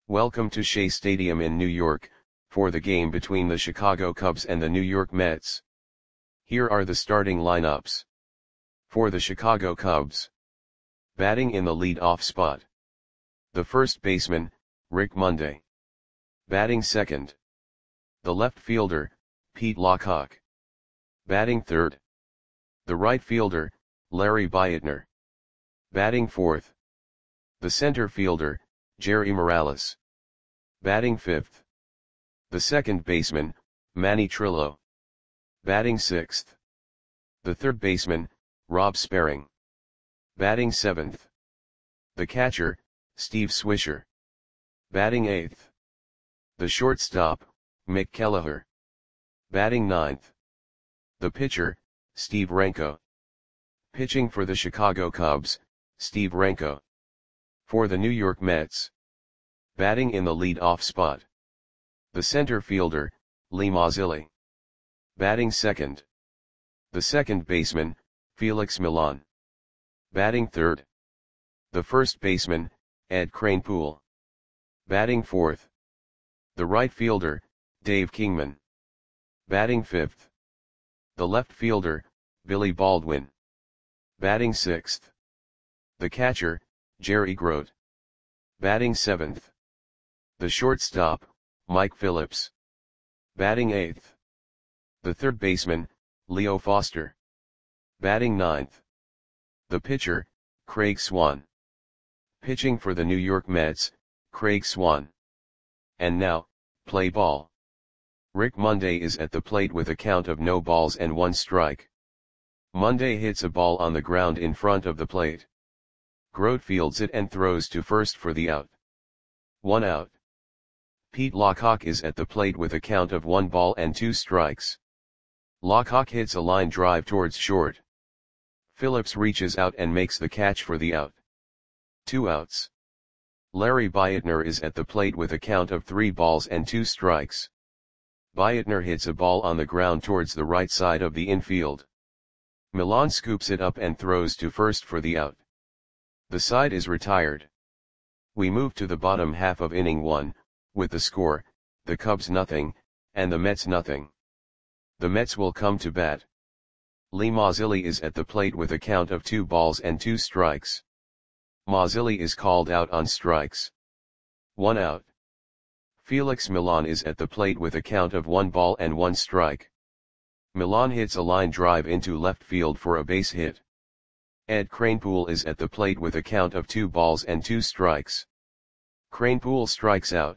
Welcome to Shea Stadium in New York, for the game between the Chicago Cubs and the New York Mets. Here are the starting lineups. For the Chicago Cubs. Batting in the lead-off spot. The first baseman, Rick Monday. Batting second. The left fielder, Pete Lockhart. Batting third. The right fielder, Larry Beitner. Batting fourth. The center fielder, Jerry Morales. Batting fifth. The second baseman, Manny Trillo. Batting sixth. The third baseman, Rob Sperring. Batting seventh. The catcher, Steve Swisher. Batting eighth. The shortstop, Mick Kelleher. Batting ninth. The pitcher, Steve Renko. Pitching for the Chicago Cubs, Steve Renko. For the New York Mets. Batting in the lead-off spot. The center fielder, Lee Mazzilli. Batting second. The second baseman, Felix Millan. Batting third. The first baseman, Ed Kranepool. Batting fourth. The right fielder, Dave Kingman. Batting fifth. The left fielder, Billy Baldwin. Batting sixth. The catcher, Jerry Grote. Batting seventh. The shortstop, Mike Phillips. Batting eighth. The third baseman, Leo Foster. Batting ninth. The pitcher, Craig Swan. Pitching for the New York Mets, Craig Swan. And now, play ball. Rick Monday is at the plate with a count of no balls and one strike. Monday hits a ball on the ground in front of the plate. Grote fields it and throws to first for the out. 1 out. Pete Lockhart is at the plate with a count of 1 ball and 2 strikes. Lockhart hits a line drive towards short. Phillips reaches out and makes the catch for the out. 2 outs. Larry Beitner is at the plate with a count of 3 balls and 2 strikes. Beitner hits a ball on the ground towards the right side of the infield. Millan scoops it up and throws to first for the out. The side is retired. We move to the bottom half of inning 1, with the score, the Cubs nothing, and the Mets nothing. The Mets will come to bat. Lee Mazzilli is at the plate with a count of 2 balls and 2 strikes. Mazzilli is called out on strikes. 1 out. Felix Millan is at the plate with a count of 1 ball and 1 strike. Millan hits a line drive into left field for a base hit. Ed Kranepool is at the plate with a count of 2 balls and 2 strikes. Kranepool strikes out.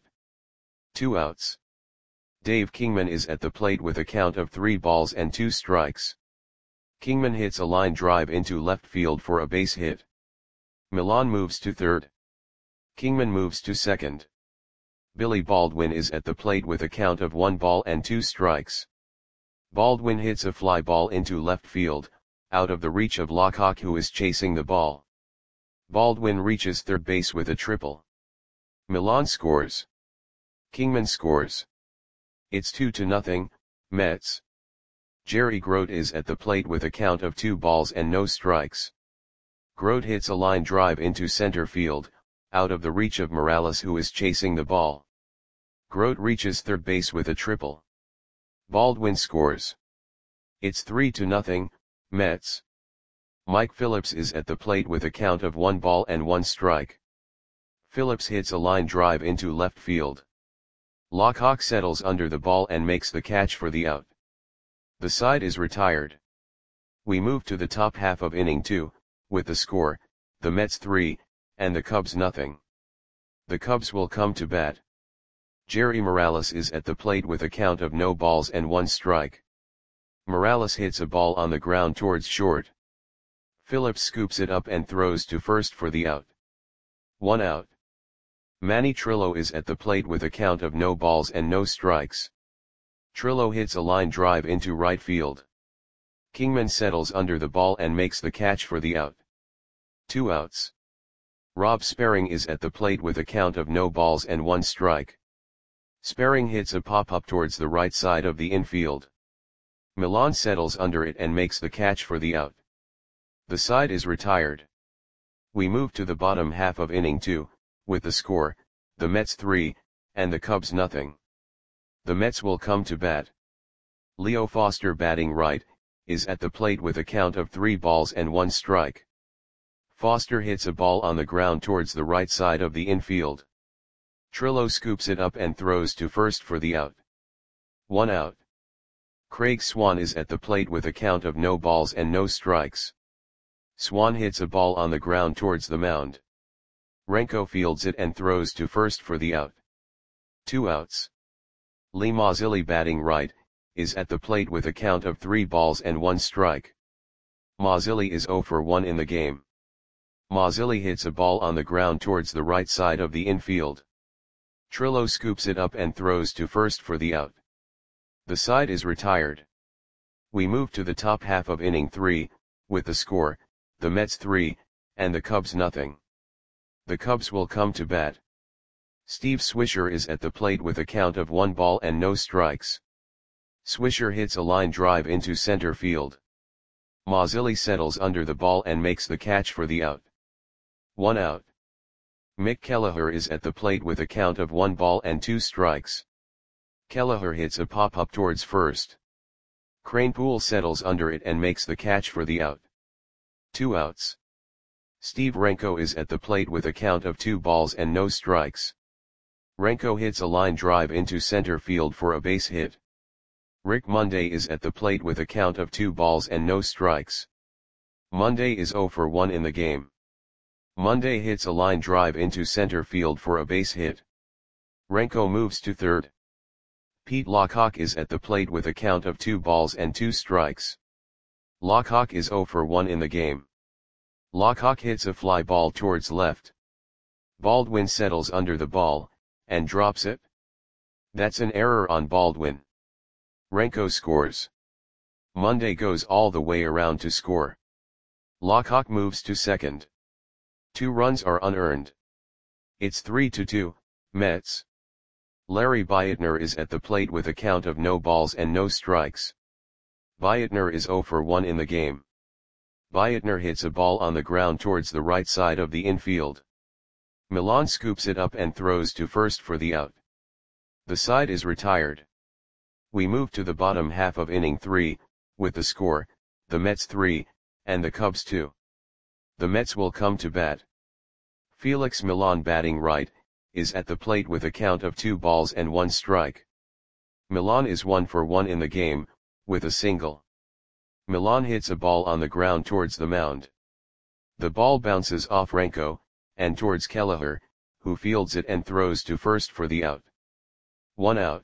2 outs. Dave Kingman is at the plate with a count of 3 balls and 2 strikes. Kingman hits a line drive into left field for a base hit. Millan moves to third. Kingman moves to second. Billy Baldwin is at the plate with a count of 1 ball and 2 strikes. Baldwin hits a fly ball into left field, out of the reach of Lockhart, who is chasing the ball. Baldwin reaches third base with a triple. Millan scores. Kingman scores. It's 2-0, Mets. Jerry Grote is at the plate with a count of 2 balls and no strikes. Grote hits a line drive into center field, out of the reach of Morales, who is chasing the ball. Grote reaches third base with a triple. Baldwin scores. It's 3-0, Mets. Mike Phillips is at the plate with a count of 1 ball and 1 strike. Phillips hits a line drive into left field. Lockhart settles under the ball and makes the catch for the out. The side is retired. We move to the top half of inning 2, with the score, the Mets 3, and the Cubs nothing. The Cubs will come to bat. Jerry Morales is at the plate with a count of no balls and 1 strike. Morales hits a ball on the ground towards short. Phillips scoops it up and throws to first for the out. 1 out. Manny Trillo is at the plate with a count of no balls and no strikes. Trillo hits a line drive into right field. Kingman settles under the ball and makes the catch for the out. 2 outs. Rob Sperring is at the plate with a count of no balls and 1 strike. Sperring hits a pop-up towards the right side of the infield. Millan settles under it and makes the catch for the out. The side is retired. We move to the bottom half of inning 2, with the score, the Mets 3, and the Cubs nothing. The Mets will come to bat. Leo Foster batting right, is at the plate with a count of 3 balls and 1 strike. Foster hits a ball on the ground towards the right side of the infield. Trillo scoops it up and throws to first for the out. 1 out. Craig Swan is at the plate with a count of no balls and no strikes. Swan hits a ball on the ground towards the mound. Renko fields it and throws to first for the out. 2 outs. Lee Mazzilli batting right, is at the plate with a count of 3 balls and 1 strike. Mazzilli is 0 for 1 in the game. Mazzilli hits a ball on the ground towards the right side of the infield. Trillo scoops it up and throws to first for the out. The side is retired. We move to the top half of inning 3, with the score, the Mets 3, and the Cubs nothing. The Cubs will come to bat. Steve Swisher is at the plate with a count of 1 ball and no strikes. Swisher hits a line drive into center field. Mazzilli settles under the ball and makes the catch for the out. 1 out. Mick Kelleher is at the plate with a count of 1 ball and 2 strikes. Kelleher hits a pop-up towards first. Kranepool settles under it and makes the catch for the out. 2 outs. Steve Renko is at the plate with a count of 2 balls and no strikes. Renko hits a line drive into center field for a base hit. Rick Monday is at the plate with a count of 2 balls and no strikes. Monday is 0 for 1 in the game. Monday hits a line drive into center field for a base hit. Renko moves to third. Pete Lockhawk is at the plate with a count of 2 balls and 2 strikes. Lockhawk is 0 for 1 in the game. Lockhawk hits a fly ball towards left. Baldwin settles under the ball, and drops it. That's an error on Baldwin. Renko scores. Monday goes all the way around to score. Lockhawk moves to second. 2 runs are unearned. It's 3-2, Mets. Larry Beitner is at the plate with a count of no balls and no strikes. Beitner is 0 for 1 in the game. Beitner hits a ball on the ground towards the right side of the infield. Milan scoops it up and throws to first for the out. The side is retired. We move to the bottom half of inning 3, with the score, the Mets 3, and the Cubs 2. The Mets will come to bat. Felix Milan batting right, is at the plate with a count of 2 balls and 1 strike. Milan is 1 for 1 in the game, with a single. Milan hits a ball on the ground towards the mound. The ball bounces off Renko, and towards Kelleher, who fields it and throws to first for the out. 1 out.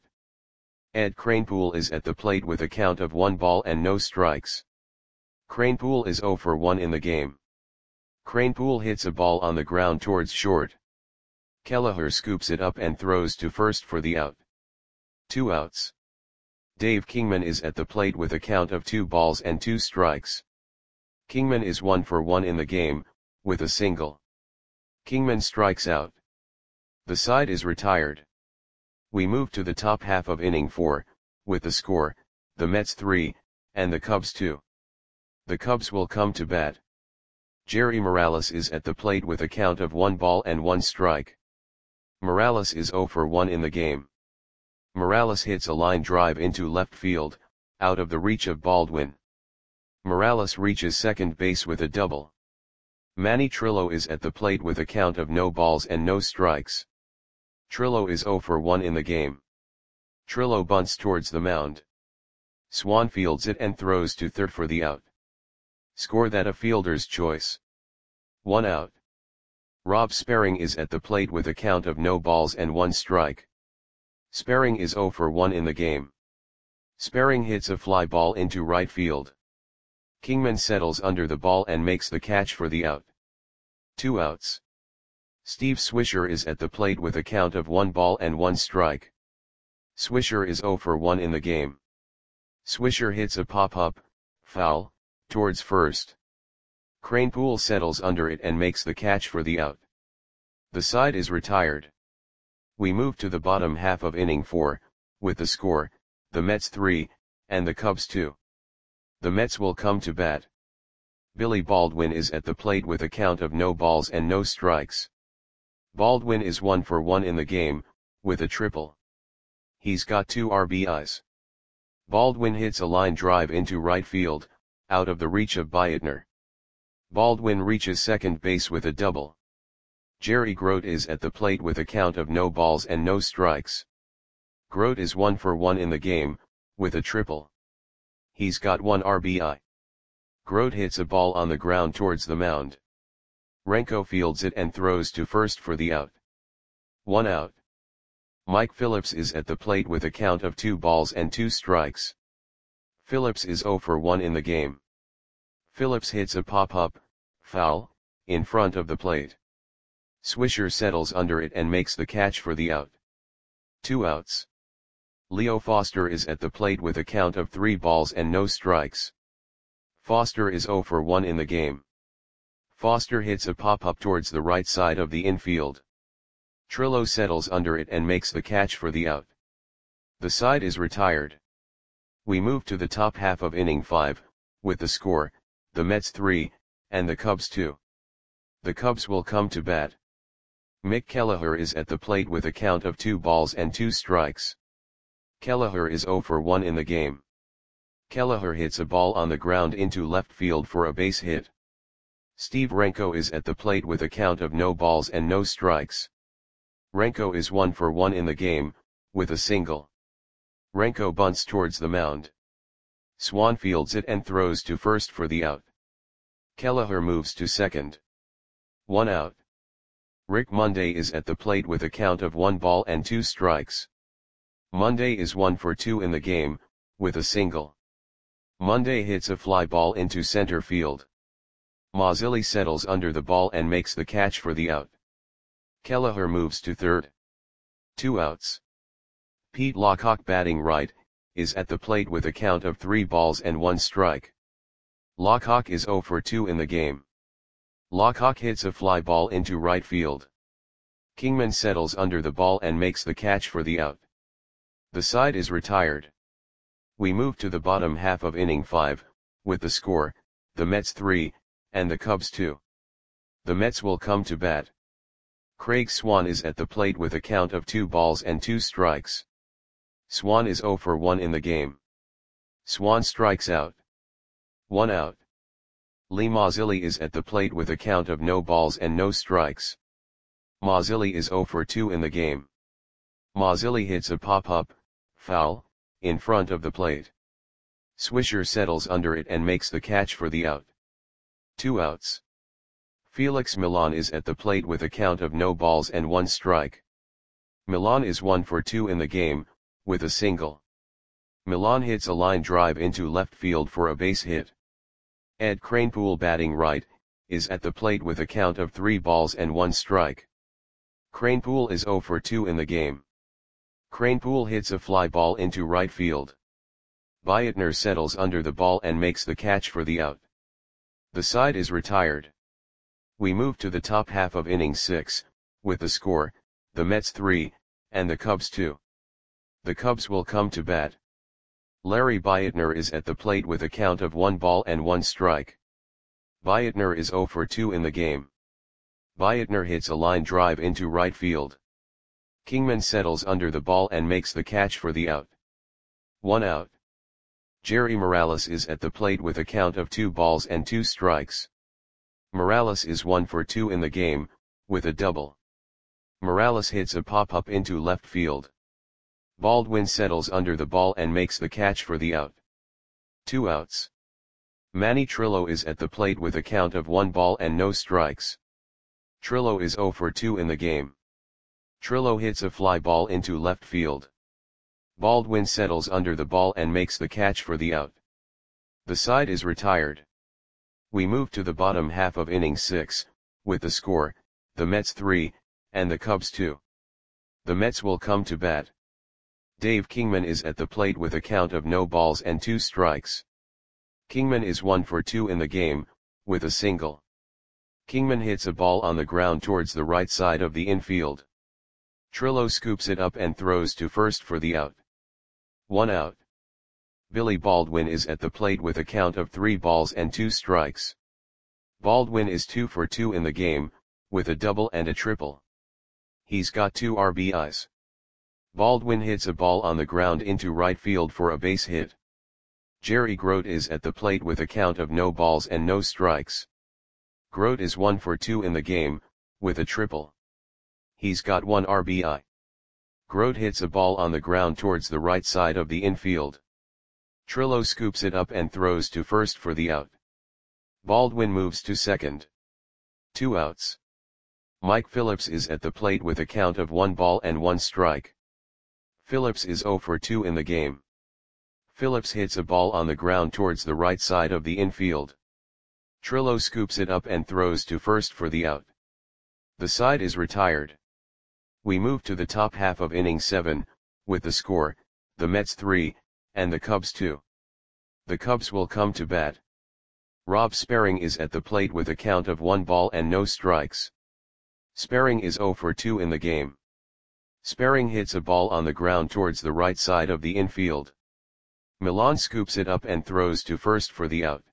Ed Kranepool is at the plate with a count of 1 ball and no strikes. Kranepool is 0 for 1 in the game. Kranepool hits a ball on the ground towards short. Kelleher scoops it up and throws to first for the out. 2 outs. Dave Kingman is at the plate with a count of 2 balls and 2 strikes. Kingman is 1 for 1 in the game, with a single. Kingman strikes out. The side is retired. We move to the top half of inning 4, with the score, the Mets 3, and the Cubs 2. The Cubs will come to bat. Jerry Morales is at the plate with a count of 1 ball and 1 strike. Morales is 0 for 1 in the game. Morales hits a line drive into left field, out of the reach of Baldwin. Morales reaches second base with a double. Manny Trillo is at the plate with a count of no balls and no strikes. Trillo is 0 for 1 in the game. Trillo bunts towards the mound. Swan fields it and throws to third for the out. Score that a fielder's choice. 1 out. Rob Sparring is at the plate with a count of no balls and 1 strike. Sparring is 0 for 1 in the game. Sparring hits a fly ball into right field. Kingman settles under the ball and makes the catch for the out. 2 outs. Steve Swisher is at the plate with a count of 1 ball and 1 strike. Swisher is 0 for 1 in the game. Swisher hits a pop-up, foul, towards first. Kranepool settles under it and makes the catch for the out. The side is retired. We move to the bottom half of inning 4, with the score, the Mets 3, and the Cubs 2. The Mets will come to bat. Billy Baldwin is at the plate with a count of no balls and no strikes. Baldwin is 1 for 1 in the game, with a triple. He's got 2 RBIs. Baldwin hits a line drive into right field, out of the reach of Beitner. Baldwin reaches second base with a double. Jerry Grote is at the plate with a count of no balls and no strikes. Grote is 1 for 1 in the game, with a triple. He's got 1 RBI. Grote hits a ball on the ground towards the mound. Renko fields it and throws to first for the out. 1 out. Mike Phillips is at the plate with a count of 2 balls and 2 strikes. Phillips is 0 for 1 in the game. Phillips hits a pop-up, foul, in front of the plate. Swisher settles under it and makes the catch for the out. 2 outs. Leo Foster is at the plate with a count of 3 balls and no strikes. Foster is 0 for 1 in the game. Foster hits a pop-up towards the right side of the infield. Trillo settles under it and makes the catch for the out. The side is retired. We move to the top half of inning 5, with the score, the Mets 3, and the Cubs 2. The Cubs will come to bat. Mick Kelleher is at the plate with a count of 2 balls and 2 strikes. Kelleher is 0 for 1 in the game. Kelleher hits a ball on the ground into left field for a base hit. Steve Renko is at the plate with a count of no balls and no strikes. Renko is 1 for 1 in the game, with a single. Renko bunts towards the mound. Swan fields it and throws to first for the out. Kelleher moves to second. 1 out. Rick Monday is at the plate with a count of 1 ball and 2 strikes. Monday is 1 for 2 in the game, with a single. Monday hits a fly ball into center field. Mazzilli settles under the ball and makes the catch for the out. Kelleher moves to third. 2 outs. Pete Lockhart, batting right, is at the plate with a count of 3 balls and 1 strike. Lockhart is 0 for 2 in the game. Lockhart hits a fly ball into right field. Kingman settles under the ball and makes the catch for the out. The side is retired. We move to the bottom half of inning 5, with the score, the Mets 3, and the Cubs 2. The Mets will come to bat. Craig Swan is at the plate with a count of 2 balls and 2 strikes. Swan is 0 for 1 in the game. Swan strikes out. 1 out. Lee Mazzilli is at the plate with a count of no balls and no strikes. Mazzilli is 0 for 2 in the game. Mazzilli hits a pop-up, foul, in front of the plate. Swisher settles under it and makes the catch for the out. 2 outs. Felix Millan is at the plate with a count of no balls and 1 strike. Millan is 1 for 2 in the game, with a single. Millan hits a line drive into left field for a base hit. Ed Kranepool, batting right, is at the plate with a count of 3 balls and 1 strike. Kranepool is 0 for 2 in the game. Kranepool hits a fly ball into right field. Beitner settles under the ball and makes the catch for the out. The side is retired. We move to the top half of inning 6, with the score, the Mets 3, and the Cubs 2. The Cubs will come to bat. Larry Beitner is at the plate with a count of 1 ball and 1 strike. Beitner is 0 for 2 in the game. Beitner hits a line drive into right field. Kingman settles under the ball and makes the catch for the out. 1 out. Jerry Morales is at the plate with a count of 2 balls and 2 strikes. Morales is 1 for 2 in the game, with a double. Morales hits a pop-up into left field. Baldwin settles under the ball and makes the catch for the out. 2 outs. Manny Trillo is at the plate with a count of 1 ball and no strikes. Trillo is 0 for 2 in the game. Trillo hits a fly ball into left field. Baldwin settles under the ball and makes the catch for the out. The side is retired. We move to the bottom half of inning 6, with the score, the Mets 3, and the Cubs 2. The Mets will come to bat. Dave Kingman is at the plate with a count of no balls and 2 strikes. Kingman is 1 for 2 in the game, with a single. Kingman hits a ball on the ground towards the right side of the infield. Trillo scoops it up and throws to first for the out. 1 out. Billy Baldwin is at the plate with a count of 3 balls and 2 strikes. Baldwin is 2 for 2 in the game, with a double and a triple. He's got 2 RBIs. Baldwin hits a ball on the ground into right field for a base hit. Jerry Grote is at the plate with a count of no balls and no strikes. Grote is 1 for 2 in the game, with a triple. He's got 1 RBI. Grote hits a ball on the ground towards the right side of the infield. Trillo scoops it up and throws to first for the out. Baldwin moves to second. 2 outs. Mike Phillips is at the plate with a count of 1 ball and 1 strike. Phillips is 0 for 2 in the game. Phillips hits a ball on the ground towards the right side of the infield. Trillo scoops it up and throws to first for the out. The side is retired. We move to the top half of inning 7, with the score, the Mets 3, and the Cubs 2. The Cubs will come to bat. Rob Sperring is at the plate with a count of 1 ball and no strikes. Sperring is 0 for 2 in the game. Sperring hits a ball on the ground towards the right side of the infield. Milan scoops it up and throws to first for the out.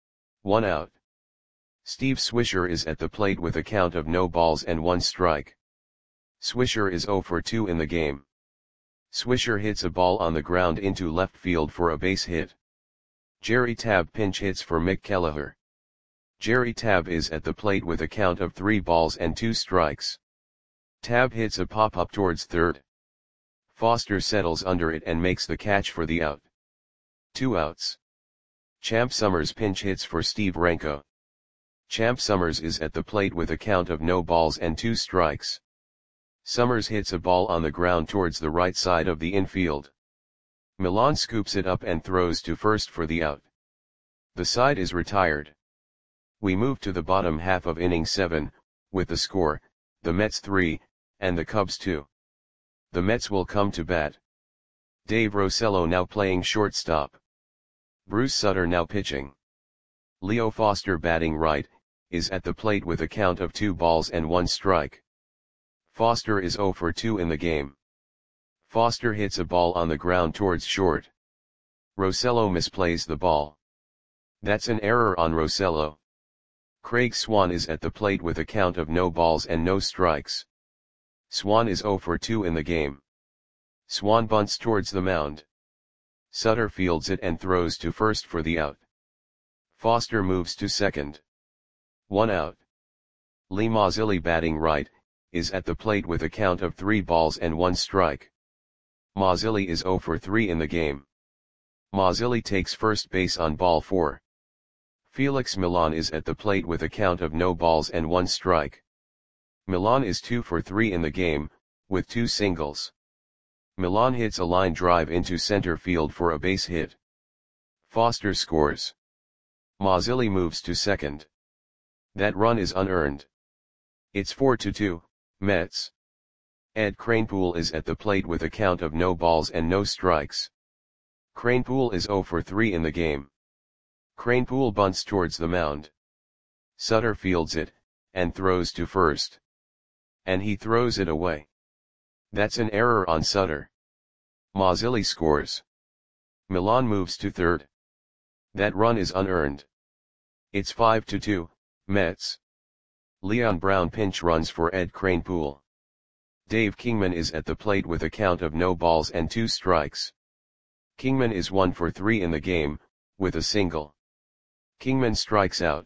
1 out. Steve Swisher is at the plate with a count of no balls and 1 strike. Swisher is 0 for 2 in the game. Swisher hits a ball on the ground into left field for a base hit. Jerry Tabb pinch hits for Mick Kelleher. Jerry Tabb is at the plate with a count of 3 balls and 2 strikes. Tabb hits a pop-up towards third. Foster settles under it and makes the catch for the out. 2 outs. Champ Summers pinch hits for Steve Renko. Champ Summers is at the plate with a count of no balls and 2 strikes. Summers hits a ball on the ground towards the right side of the infield. Milan scoops it up and throws to first for the out. The side is retired. We move to the bottom half of inning 7, with the score, the Mets 3, and the Cubs 2. The Mets will come to bat. Dave Rosello now playing shortstop. Bruce Sutter now pitching. Leo Foster batting right, is at the plate with a count of 2 balls and 1 strike. Foster is 0 for 2 in the game. Foster hits a ball on the ground towards short. Rosello misplays the ball. That's an error on Rosello. Craig Swan is at the plate with a count of no balls and no strikes. Swan is 0 for 2 in the game. Swan bunts towards the mound. Sutter fields it and throws to first for the out. Foster moves to second. 1 out. Lee Mazzilli batting right, is at the plate with a count of 3 balls and 1 strike. Mazzilli is 0 for 3 in the game. Mazzilli takes first base on ball 4. Felix Milan is at the plate with a count of no balls and 1 strike. Milan is 2 for 3 in the game, with 2 singles. Milan hits a line drive into center field for a base hit. Foster scores. Mazzilli moves to second. That run is unearned. It's 4-2, Mets. Ed Kranepool is at the plate with a count of no balls and no strikes. Kranepool is 0 for 3 in the game. Kranepool bunts towards the mound. Sutter fields it, and throws to first. And he throws it away. That's an error on Sutter. Mazzilli scores. Milan moves to third. That run is unearned. It's 5-2, Mets. Leon Brown pinch runs for Ed Kranepool. Dave Kingman is at the plate with a count of no balls and 2 strikes. Kingman is 1 for 3 in the game, with a single. Kingman strikes out.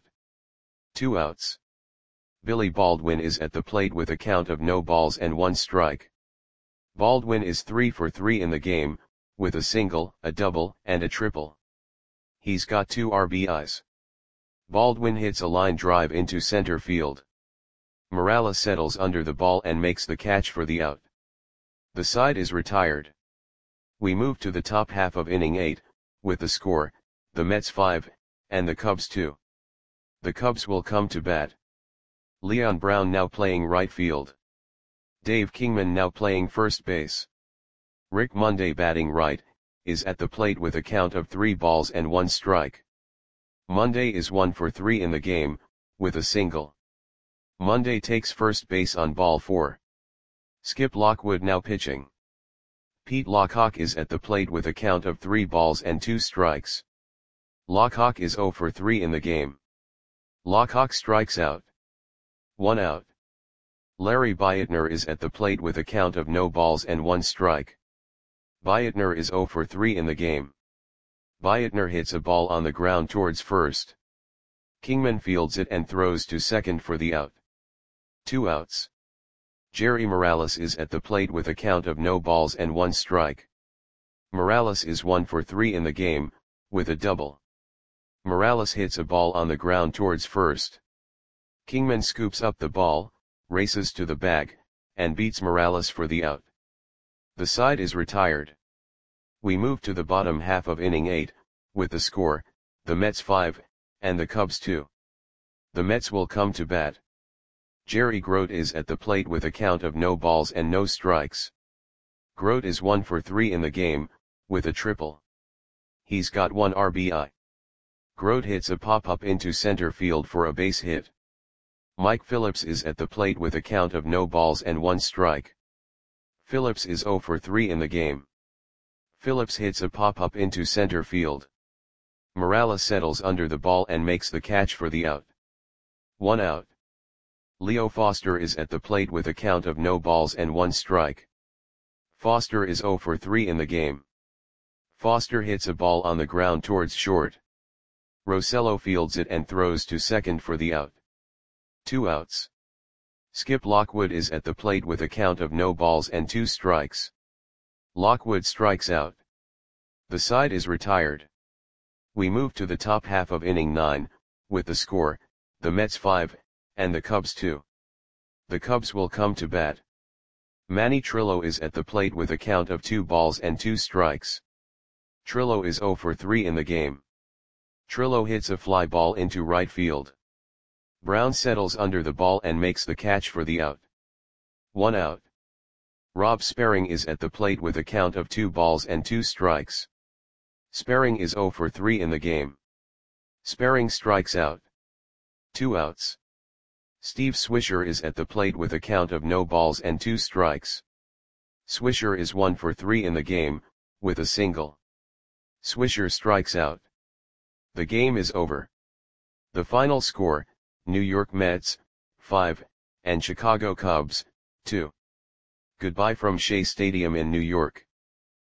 2 outs. Billy Baldwin is at the plate with a count of no balls and 1 strike. Baldwin is 3 for 3 in the game, with a single, a double, and a triple. He's got 2 RBIs. Baldwin hits a line drive into center field. Morales settles under the ball and makes the catch for the out. The side is retired. We move to the top half of inning 8, with the score, the Mets 5, and the Cubs 2. The Cubs will come to bat. Leon Brown now playing right field. Dave Kingman now playing first base. Rick Monday batting right, is at the plate with a count of 3 balls and 1 strike. Monday is 1 for 3 in the game, with a single. Monday takes first base on ball 4. Skip Lockwood now pitching. Pete Lockhawk is at the plate with a count of 3 balls and 2 strikes. Lockhawk is 0 for 3 in the game. Lockhawk strikes out. 1 out. Larry Beitner is at the plate with a count of no balls and 1 strike. Beitner is 0 for 3 in the game. Beitner hits a ball on the ground towards first. Kingman fields it and throws to second for the out. 2 outs. Jerry Morales is at the plate with a count of no balls and 1 strike. Morales is 1 for 3 in the game, with a double. Morales hits a ball on the ground towards first. Kingman scoops up the ball, races to the bag, and beats Morales for the out. The side is retired. We move to the bottom half of inning 8, with the score, the Mets 5, and the Cubs 2. The Mets will come to bat. Jerry Grote is at the plate with a count of no balls and no strikes. Grote is 1 for 3 in the game, with a triple. He's got 1 RBI. Grote hits a pop-up into center field for a base hit. Mike Phillips is at the plate with a count of no balls and 1 strike. Phillips is 0 for 3 in the game. Phillips hits a pop-up into center field. Morales settles under the ball and makes the catch for the out. 1 out. Leo Foster is at the plate with a count of no balls and 1 strike. Foster is 0 for 3 in the game. Foster hits a ball on the ground towards short. Rosello fields it and throws to second for the out. 2 outs. Skip Lockwood is at the plate with a count of no balls and 2 strikes. Lockwood strikes out. The side is retired. We move to the top half of inning 9, with the score, the Mets 5, and the Cubs 2. The Cubs will come to bat. Manny Trillo is at the plate with a count of 2 balls and 2 strikes. Trillo is 0 for 3 in the game. Trillo hits a fly ball into right field. Brown settles under the ball and makes the catch for the out. 1 out. Rob Sperring is at the plate with a count of 2 balls and 2 strikes. Sperring is 0 for 3 in the game. Sperring strikes out. 2 outs. Steve Swisher is at the plate with a count of no balls and 2 strikes. Swisher is 1 for 3 in the game, with a single. Swisher strikes out. The game is over. The final score, New York Mets, 5, and Chicago Cubs, 2. Goodbye from Shea Stadium in New York.